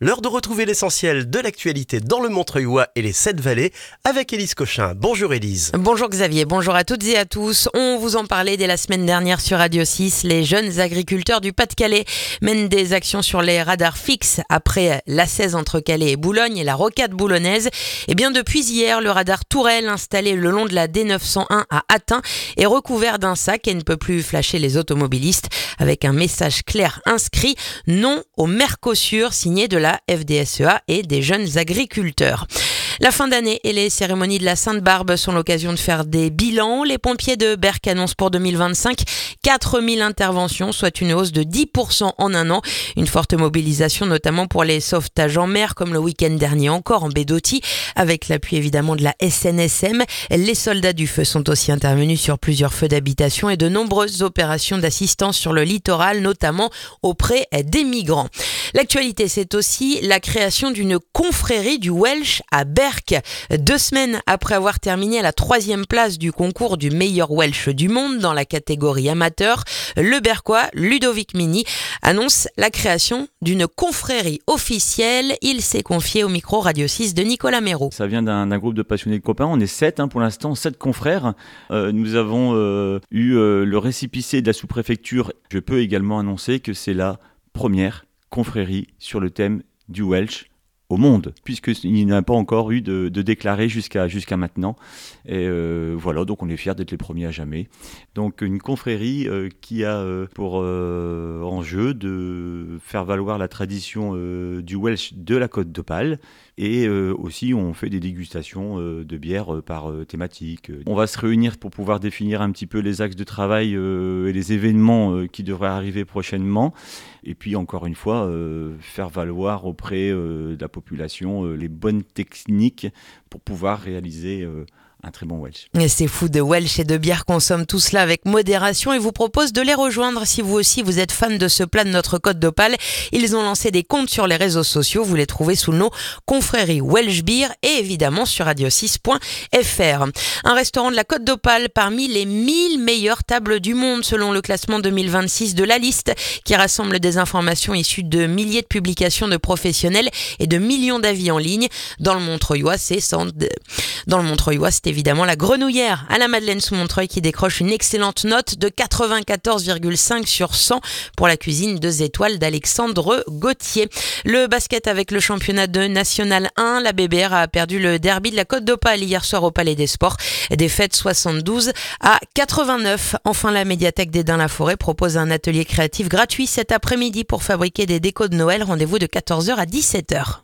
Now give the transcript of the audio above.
L'heure de retrouver l'essentiel de l'actualité dans le Montreuilois et les 7 vallées avec Élise Cochin. Bonjour Élise. Bonjour Xavier, bonjour à toutes et à tous. On vous en parlait dès la semaine dernière sur Radio 6. Les jeunes agriculteurs du Pas-de-Calais mènent des actions sur les radars fixes après l'A16 entre Calais et Boulogne et la rocade boulonnaise. Et bien depuis hier, le radar Tourelle installé le long de la D901 à Hattin est recouvert d'un sac et ne peut plus flasher les automobilistes avec un message clair inscrit « Non au Mercosur » signé de la FDSEA et des jeunes agriculteurs. La fin d'année et les cérémonies de la Sainte-Barbe sont l'occasion de faire des bilans. Les pompiers de Berck annoncent pour 2025 4000 interventions, soit une hausse de 10% en un an. Une forte mobilisation notamment pour les sauvetages en mer, comme le week-end dernier encore en baie d'Authie, avec l'appui évidemment de la SNSM. Les soldats du feu sont aussi intervenus sur plusieurs feux d'habitation et de nombreuses opérations d'assistance sur le littoral, notamment auprès des migrants. L'actualité, c'est aussi la création d'une confrérie du Welsh à Berck. 2 semaines après avoir terminé à la 3e place du concours du meilleur Welsh du monde dans la catégorie amateur, le Berquois Ludovic Mini annonce la création d'une confrérie officielle. Il s'est confié au micro Radio 6 de Nicolas Méraud. Ça vient d'un groupe de passionnés de copains. On est 7 pour l'instant, 7 confrères. Nous avons eu le récépissé de la sous-préfecture. Je peux également annoncer que c'est la première confrérie sur le thème du Welsh au monde, puisqu'il n'y a pas encore eu de déclaré jusqu'à maintenant. Et voilà, donc on est fiers d'être les premiers à jamais. Donc une confrérie qui a pour enjeu de faire valoir la tradition du Welsh de la Côte d'Opale. Et aussi, on fait des dégustations de bières par thématique. On va se réunir pour pouvoir définir un petit peu les axes de travail et les événements qui devraient arriver prochainement. Et puis, encore une fois, faire valoir auprès de la population les bonnes techniques pour pouvoir réaliser un très bon Welsh. Et ces fous de Welsh et de bière consomment tout cela avec modération et vous propose de les rejoindre si vous aussi vous êtes fan de ce plat de notre Côte d'Opale. Ils ont lancé des comptes sur les réseaux sociaux. Vous les trouvez sous le nom Confrérie Welsh Beer et évidemment sur radio6.fr. Un restaurant de la Côte d'Opale parmi les 1000 meilleures tables du monde selon le classement 2026 de la liste qui rassemble des informations issues de milliers de publications de professionnels et de millions d'avis en ligne. Dans le Montreuilois, c'est évidemment la Grenouillère à la Madeleine sous Montreuil qui décroche une excellente note de 94,5 sur 100 pour la cuisine 2 étoiles d'Alexandre Gauthier. Le basket avec le championnat de National 1, la BBR a perdu le derby de la Côte d'Opale hier soir au Palais des Sports. Défaite 72-89. Enfin, la médiathèque d'Esdins-la-Forêt propose un atelier créatif gratuit cet après-midi pour fabriquer des décos de Noël. Rendez-vous de 14h à 17h.